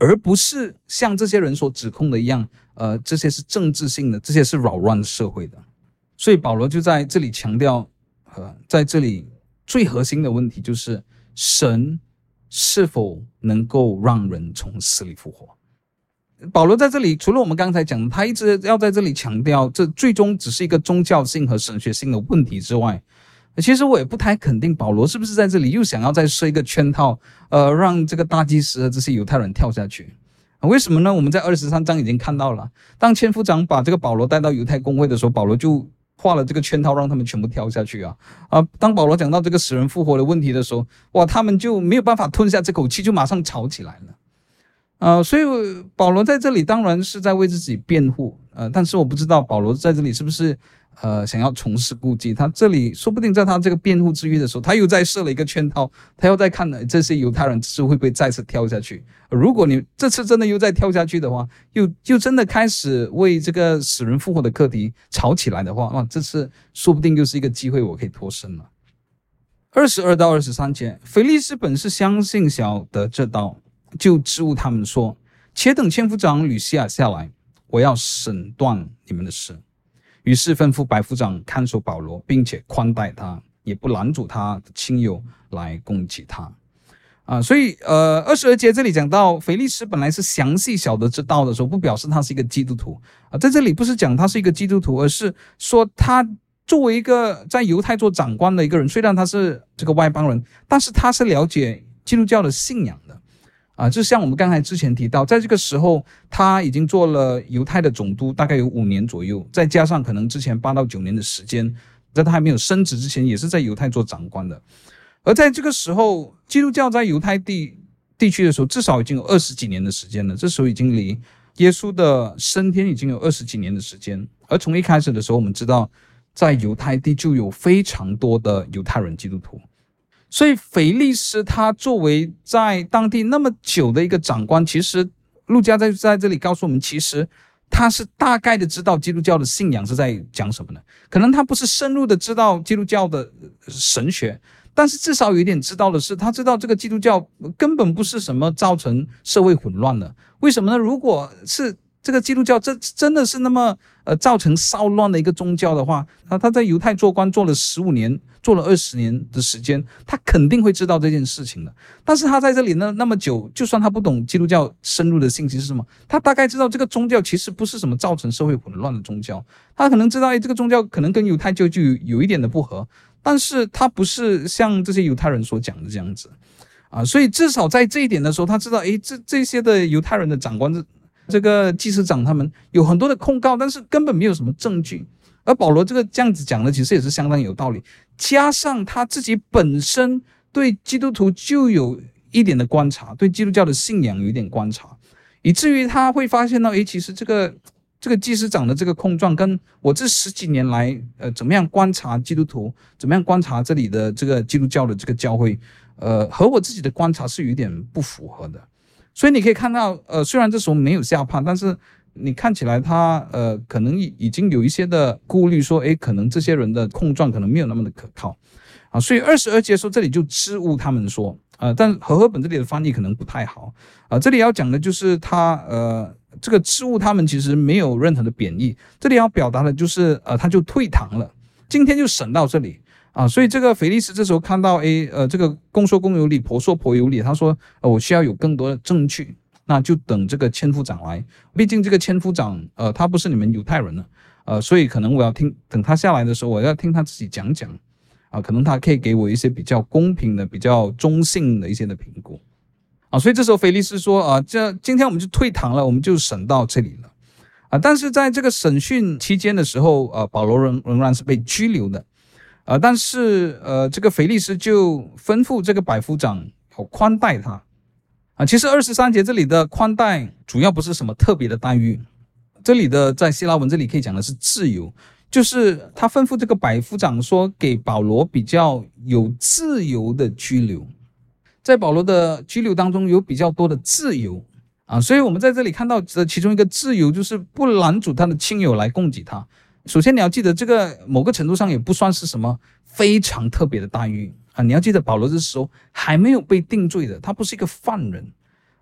而不是像这些人所指控的一样，呃，这些是政治性的，这些是扰乱社会的。所以保罗就在这里强调，呃，在这里最核心的问题就是神是否能够让人从死里复活。保罗在这里除了我们刚才讲的，他一直要在这里强调这最终只是一个宗教性和神学性的问题之外，其实我也不太肯定保罗是不是在这里又想要再设一个圈套，呃，让这个大祭司和这些犹太人跳下去。为什么呢？我们在二十三章已经看到了，当千夫长把这个保罗带到犹太公会的时候，保罗就画了这个圈套，让他们全部跳下去啊！啊，当保罗讲到这个死人复活的问题的时候，哇，他们就没有办法吞下这口气，就马上吵起来了。呃，所以保罗在这里当然是在为自己辩护，呃，但是我不知道保罗在这里是不是呃想要重施故技。他这里说不定在他这个辩护之余的时候，他又再设了一个圈套，他又在看这些犹太人是会不会再次跳下去。如果你这次真的又再跳下去的话，又又真的开始为这个死人复活的课题吵起来的话，哇，这次说不定又是一个机会，我可以脱身了。二十二到二十三节，腓利斯本是相信晓得这道，就支吾他们说，且等千夫长吕西亚下来，我要审断你们的事。于是吩咐百夫长看守保罗，并且宽待他，也不拦阻他的亲友来攻击他。啊，所以呃，二十二节这里讲到腓利斯本来是详细晓得这道的时候，不表示他是一个基督徒啊，在这里不是讲他是一个基督徒，而是说他作为一个在犹太做长官的一个人，虽然他是这个外邦人，但是他是了解基督教的信仰的。啊，就像我们刚才之前提到，在这个时候他已经做了犹太的总督，大概有五年左右，再加上可能之前八到九年的时间，在他还没有升职之前，也是在犹太做长官的。而在这个时候，基督教在犹太地地区的时候，至少已经有二十几年的时间了。这时候已经离耶稣的升天已经有二十几年的时间。而从一开始的时候，我们知道，在犹太地就有非常多的犹太人基督徒。所以腓利斯他作为在当地那么久的一个长官，其实路加在在这里告诉我们，其实他是大概的知道基督教的信仰是在讲什么呢？可能他不是深入的知道基督教的神学，但是至少有一点知道的是，他知道这个基督教根本不是什么造成社会混乱的。为什么呢？如果是这个基督教这真的是那么呃造成骚乱的一个宗教的话，他他在犹太做官做了十五年，做了二十年的时间，他肯定会知道这件事情的。但是他在这里呢那么久，就算他不懂基督教深入的信息是什么，他大概知道这个宗教其实不是什么造成社会混乱的宗教。他可能知道，哎，这个宗教可能跟犹太教就有有一点的不合，但是他不是像这些犹太人所讲的这样子啊。所以至少在这一点的时候，他知道，哎，这这些的犹太人的长官，这个祭司长他们有很多的控告，但是根本没有什么证据。而保罗这个这样子讲的其实也是相当有道理，加上他自己本身对基督徒就有一点的观察，对基督教的信仰有一点观察，以至于他会发现到，诶，其实这个这个祭司长的这个控状跟我这十几年来呃怎么样观察基督徒，怎么样观察这里的这个基督教的这个教会，呃和我自己的观察是有一点不符合的。所以你可以看到，呃，虽然这时候没有下判，但是你看起来他呃可能已经有一些的顾虑，说，诶，可能这些人的控状可能没有那么的可靠啊。所以二十二节说这里就支吾他们说，呃，但和合本这里的翻译可能不太好啊。这里要讲的就是他呃这个支吾他们其实没有任何的贬义，这里要表达的就是呃他就退堂了，今天就审到这里。啊，所以这个腓利斯这时候看到，诶，呃，这个公说公有理，婆说婆有理，他说，呃，我需要有更多的证据，那就等这个千夫长来。毕竟这个千夫长，呃，他不是你们犹太人了，呃，所以可能我要听，等他下来的时候，我要听他自己讲讲，啊，可能他可以给我一些比较公平的、比较中性的一些的评估，啊，所以这时候腓利斯说，啊，这今天我们就退堂了，我们就审到这里了，啊，但是在这个审讯期间的时候，呃，保罗仍仍然是被拘留的。呃，但是呃，这个腓利斯就吩咐这个百夫长要宽待他啊。其实二十三节这里的宽待主要不是什么特别的待遇，这里的在希腊文这里可以讲的是自由，就是他吩咐这个百夫长说，给保罗比较有自由的拘留，在保罗的拘留当中有比较多的自由啊，所以我们在这里看到的其中一个自由就是不拦阻他的亲友来供给他。首先你要记得，这个某个程度上也不算是什么非常特别的待遇啊。你要记得保罗这时候还没有被定罪的，他不是一个犯人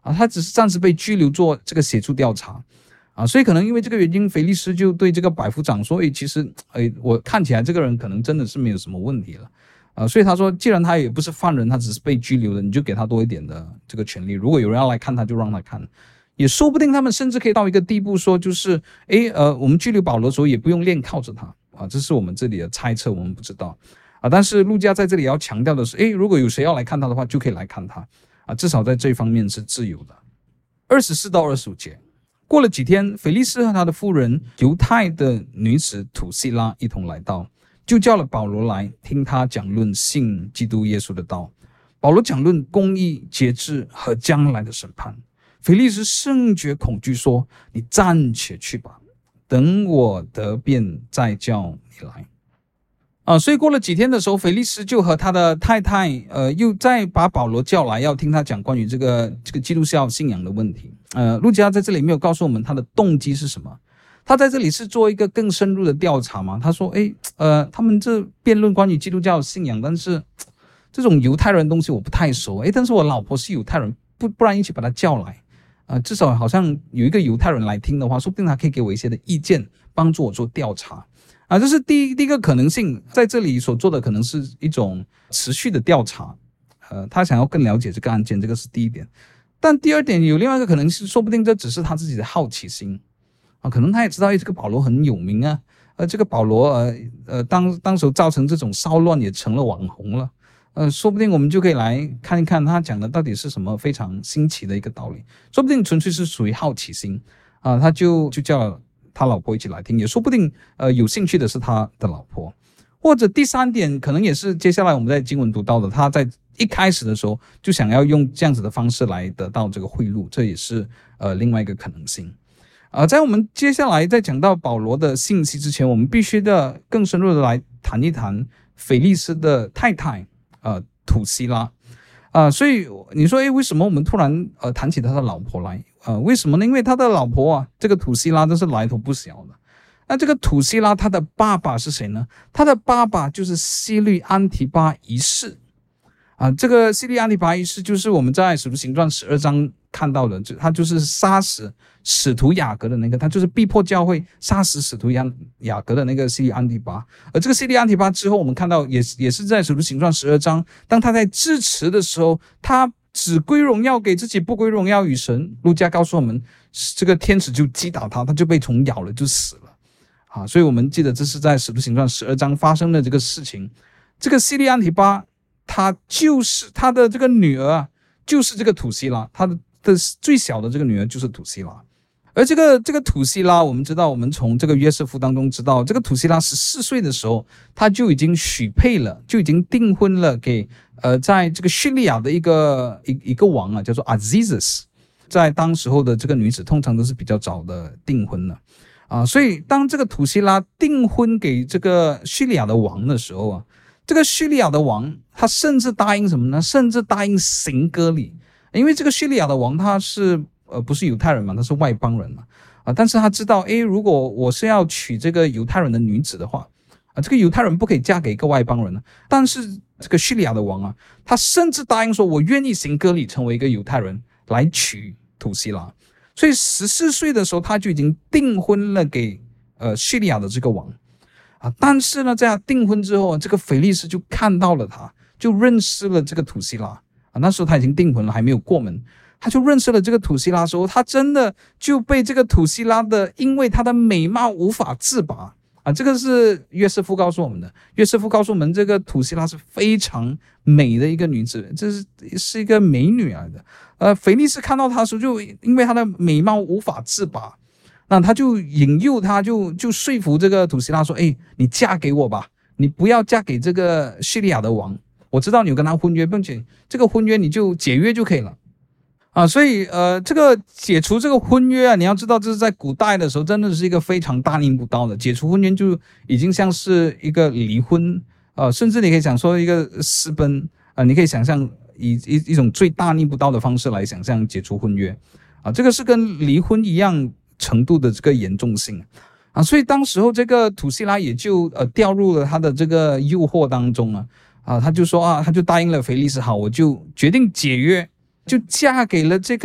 啊，他只是暂时被拘留做这个协助调查啊，所以可能因为这个原因，腓力斯就对这个百夫长说：“诶，其实，诶，我看起来这个人可能真的是没有什么问题了。”啊，所以他说，既然他也不是犯人，他只是被拘留的，你就给他多一点的这个权利。如果有人要来看他，就让他看。也说不定他们甚至可以到一个地步，说就是，诶，呃，我们拘留保罗的时候也不用链铐着他啊，这是我们这里的猜测，我们不知道啊。但是路加在这里要强调的是，诶，如果有谁要来看他的话，就可以来看他啊，至少在这方面是自由的。二十四到二十五节，过了几天，腓力斯和他的夫人犹太的女子土西拉一同来到。就叫了保罗来听他讲论信基督耶稣的道。保罗讲论公义、节制和将来的审判。腓力斯甚觉恐惧，说：“你暂且去吧，等我得便再叫你来。”啊，所以过了几天的时候，腓力斯就和他的太太，呃，又再把保罗叫来，要听他讲关于这个这个基督教信仰的问题。呃，路加在这里没有告诉我们他的动机是什么。他在这里是做一个更深入的调查嘛？他说：“诶，呃，他们这辩论关于基督教信仰，但是这种犹太人东西我不太熟。诶，但是我老婆是犹太人，不不然一起把他叫来，呃，至少好像有一个犹太人来听的话，说不定他可以给我一些的意见，帮助我做调查啊。这是第一第一个可能性，在这里所做的可能是一种持续的调查，呃，他想要更了解这个案件，这个是第一点。但第二点有另外一个可能是，说不定这只是他自己的好奇心。”啊，可能他也知道，哎，这个保罗很有名啊，呃，这个保罗，呃呃，当当时造成这种骚乱，也成了网红了，呃，说不定我们就可以来看一看他讲的到底是什么非常新奇的一个道理，说不定纯粹是属于好奇心啊，他就就叫他老婆一起来听，也说不定，呃，有兴趣的是他的老婆，或者第三点，可能也是接下来我们在经文读到的，他在一开始的时候就想要用这样子的方式来得到这个贿赂，这也是呃另外一个可能性。呃，在我们接下来在讲到保罗的信息之前，我们必须的更深入的来谈一谈腓力斯的太太，呃，土西拉，啊、呃，所以你说，诶，为什么我们突然呃谈起他的老婆来？呃，为什么呢？因为他的老婆啊，这个土西拉真是来头不小的。那这个土西拉他的爸爸是谁呢？他的爸爸就是西律安提巴一世。啊，这个西律安提巴一世就是我们在使徒行传十二章看到的，他就是杀死使徒雅各的那个，他就是逼迫教会杀死使徒雅各的那个西律安提巴。而这个西律安提巴之后，我们看到也也是在使徒行传十二章，当他在致辞的时候，他只归荣耀给自己，不归荣耀与神。路加告诉我们，这个天使就击打他，他就被虫咬了，就死了。啊，所以我们记得这是在使徒行传十二章发生的这个事情。这个西律安提巴，他就是他的这个女儿啊，就是这个土西拉，他的的最小的这个女儿就是土西拉。而这个这个土西拉，我们知道，我们从这个约瑟夫当中知道，这个土西拉十四岁的时候，他就已经许配了，就已经订婚了给呃，在这个叙利亚的一个一一个王啊，叫做 Azizus。在当时候的这个女子，通常都是比较早的订婚了啊，所以当这个土西拉订婚给这个叙利亚的王的时候啊，这个叙利亚的王他甚至答应什么呢？甚至答应行割礼，因为这个叙利亚的王他是呃不是犹太人嘛，他是外邦人嘛啊，但是他知道，诶，如果我是要娶这个犹太人的女子的话啊，这个犹太人不可以嫁给一个外邦人，但是这个叙利亚的王啊，他甚至答应说，我愿意行割礼，成为一个犹太人来娶土西拉。所以十四岁的时候，他就已经订婚了给呃叙利亚的这个王。啊，但是呢，在他订婚之后，这个腓力斯就看到了他，就认识了这个土西拉啊。那时候他已经订婚了，还没有过门，他就认识了这个土西拉之后，他真的就被这个土西拉的，因为她的美貌无法自拔啊。这个是约瑟夫告诉我们的。约瑟夫告诉我们，这个土西拉是非常美的一个女子，这是是一个美女来的。呃，腓力斯看到她的时候，就因为她的美貌无法自拔。那他就引诱他，就就说服这个土西拉说：“哎，你嫁给我吧，你不要嫁给这个叙利亚的王。我知道你有跟他婚约，并且这个婚约你就解约就可以了。”啊，所以呃，这个解除这个婚约啊，你要知道，这是在古代的时候，真的是一个非常大逆不道的。解除婚约就已经像是一个离婚，呃，甚至你可以想说一个私奔啊、呃，你可以想象以一一种最大逆不道的方式来想象解除婚约啊，这个是跟离婚一样程度的这个严重性啊，所以当时候这个土西拉也就呃掉入了他的这个诱惑当中啊啊，他就说啊，他就答应了腓力斯，好，我就决定解约，就嫁给了这个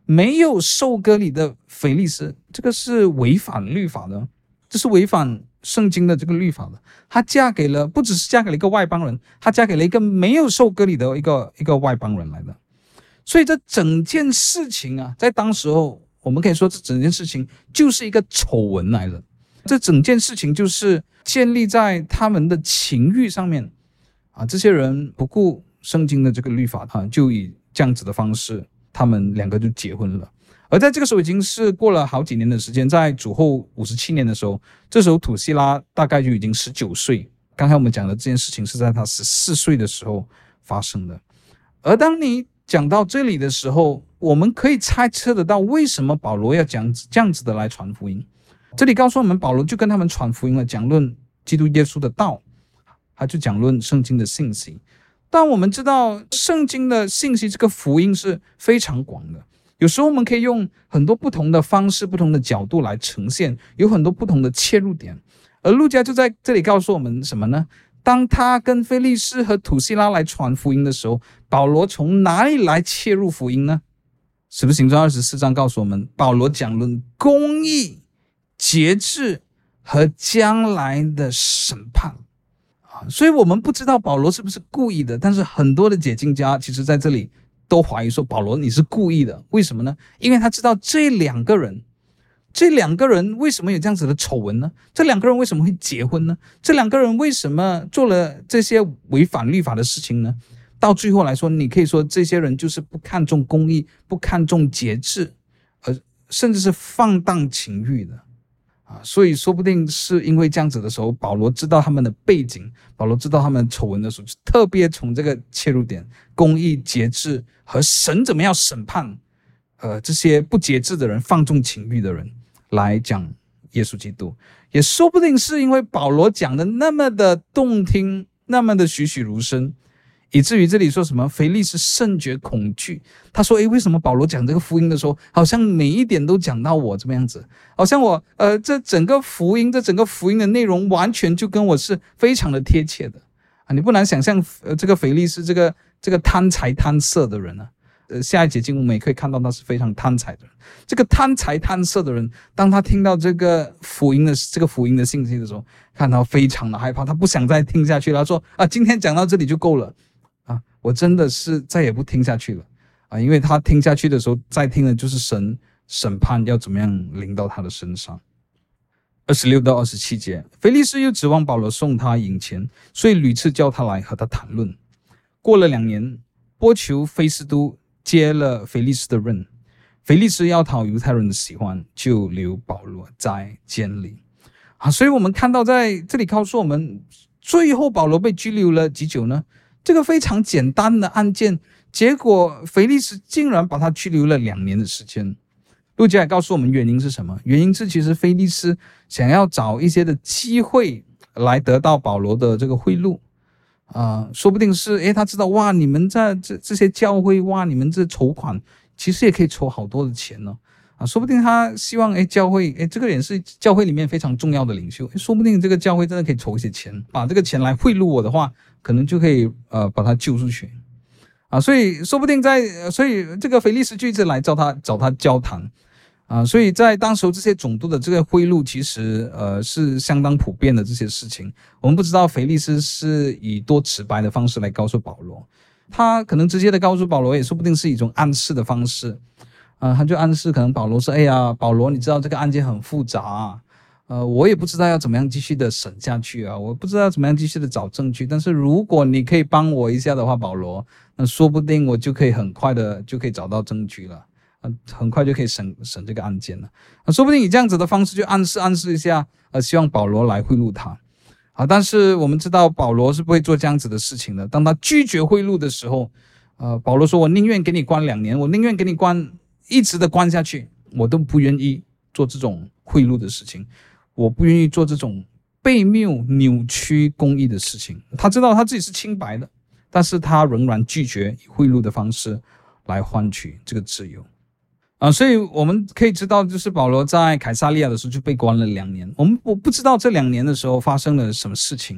没有受割礼的腓利斯，这个是违反律法的，这是违反圣经的这个律法的。她嫁给了，不只是嫁给了一个外邦人，她嫁给了一个没有受割礼的一个一个外邦人来的。所以这整件事情啊，在当时候我们可以说这整件事情就是一个丑闻来的。这整件事情就是建立在他们的情欲上面啊，这些人不顾圣经的这个律法啊，就以这样子的方式，他们两个就结婚了。而在这个时候已经是过了好几年的时间，在主后五十七年的时候，这时候土西拉大概就已经十九岁。刚才我们讲的这件事情是在他十四岁的时候发生的。而当你讲到这里的时候，我们可以猜测得到为什么保罗要讲这样子的来传福音。这里告诉我们，保罗就跟他们传福音了，讲论基督耶稣的道，他就讲论圣经的信息。但我们知道圣经的信息这个福音是非常广的，有时候我们可以用很多不同的方式、不同的角度来呈现，有很多不同的切入点。而路加就在这里告诉我们什么呢？当他跟腓利斯和土西拉来传福音的时候，保罗从哪里来切入福音呢？使徒行传二十四章告诉我们，保罗讲论公义、节制和将来的审判啊。所以我们不知道保罗是不是故意的，但是很多的解经家其实在这里都怀疑说保罗你是故意的。为什么呢？因为他知道这两个人这两个人为什么有这样子的丑闻呢？这两个人为什么会结婚呢？这两个人为什么做了这些违反律法的事情呢？到最后来说，你可以说这些人就是不看重公义，不看重节制，而甚至是放荡情欲的啊。所以说不定是因为这样子的时候，保罗知道他们的背景，保罗知道他们的丑闻的时候，就特别从这个切入点，公义、节制和神怎么样审判呃这些不节制的人、放纵情欲的人来讲耶稣基督。也说不定是因为保罗讲的那么的动听，那么的栩栩如生，以至于这里说什么腓利斯甚觉恐惧。他说诶，为什么保罗讲这个福音的时候，好像每一点都讲到我这么样子，好像我呃这整个福音这整个福音的内容完全就跟我是非常的贴切的啊！你不难想象呃这个腓利斯这个这个贪财贪色的人啊，呃，下一节经文我们也可以看到他是非常贪财的人。这个贪财贪色的人，当他听到这个福音的这个福音的信息的时候，看到非常的害怕，他不想再听下去了。他说啊，今天讲到这里就够了啊，我真的是再也不听下去了啊，因为他听下去的时候，再听的就是神审判要怎么样临到他的身上。二十六到二十七节，腓利斯又指望保罗送他银钱，所以屡次叫他来和他谈论。过了两年，波求菲斯都接了腓利斯的任，腓利斯要讨犹太人的喜欢，就留保罗在监里啊。所以我们看到在这里告诉我们，最后保罗被拘留了几久呢？这个非常简单的案件，结果腓利斯竟然把他拘留了两年的时间。路加也告诉我们原因是什么？原因是其实腓利斯想要找一些的机会来得到保罗的这个贿赂啊、呃，说不定是诶他知道哇，你们在这这些教会哇，你们这筹款其实也可以筹好多的钱呢啊，说不定他希望诶教会诶这个人是教会里面非常重要的领袖，说不定这个教会真的可以筹一些钱，把这个钱来贿赂我的话，可能就可以呃把他救出去啊，所以说不定在所以这个腓利斯就一直来找他找他交谈啊，所以在当时候这些总督的这个贿赂其实呃是相当普遍的这些事情。我们不知道腓利斯是以多直白的方式来告诉保罗，他可能直接的告诉保罗，也说不定是一种暗示的方式啊、呃，他就暗示可能保罗说，哎呀，保罗你知道这个案件很复杂啊，呃，我也不知道要怎么样继续的审下去啊，我不知道要怎么样继续的找证据，但是如果你可以帮我一下的话，保罗，那说不定我就可以很快的就可以找到证据了。很快就可以审审这个案件了啊，说不定以这样子的方式就暗示暗示一下，呃，希望保罗来贿赂他啊。但是我们知道保罗是不会做这样子的事情的。当他拒绝贿赂的时候，呃，保罗说：“我宁愿给你关两年，我宁愿给你关一直的关下去，我都不愿意做这种贿赂的事情，我不愿意做这种悖谬、扭曲公义的事情。”他知道他自己是清白的，但是他仍然拒绝以贿赂的方式来换取这个自由。啊，所以我们可以知道，就是保罗在凯撒利亚的时候就被关了两年。我们我不知道这两年的时候发生了什么事情，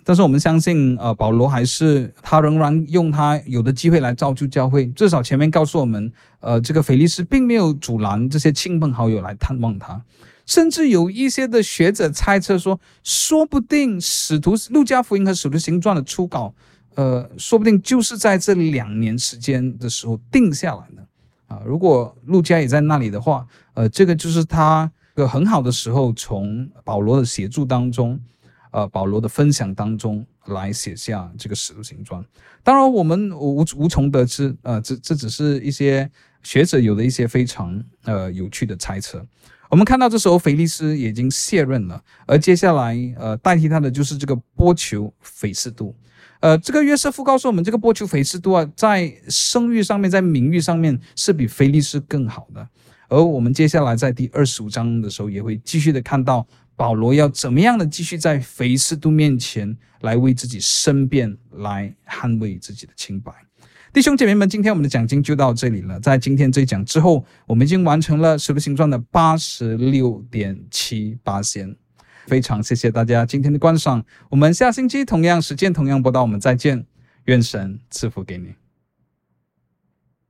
但是我们相信呃，保罗还是他仍然用他有的机会来造就教会，至少前面告诉我们呃，这个腓力斯并没有阻拦这些亲朋好友来探望他，甚至有一些的学者猜测说，说不定使徒路加福音和使徒行传的初稿呃，说不定就是在这两年时间的时候定下来的啊。如果路加也在那里的话，呃，这个就是他一个很好的时候，从保罗的协助当中，呃，保罗的分享当中来写下这个使徒行传。当然，我们无无从得知，呃，这这只是一些学者有的一些非常呃有趣的猜测。我们看到这时候腓力斯已经卸任了，而接下来呃代替他的就是这个波求斐斯都。呃，这个约瑟夫告诉我们，这个波求斐斯都啊，在声誉上面，在名誉上面是比腓力斯更好的。而我们接下来在第二十五章的时候，也会继续的看到保罗要怎么样的继续在斐斯都面前来为自己申辩，来捍卫自己的清白。弟兄姐妹们，今天我们的讲经就到这里了。在今天这一讲之后，我们已经完成了使徒行传的 八十六点七八仙。非常谢谢大家今天的观赏，我们下星期同样时间同样播到，我们再见，愿神赐福给你。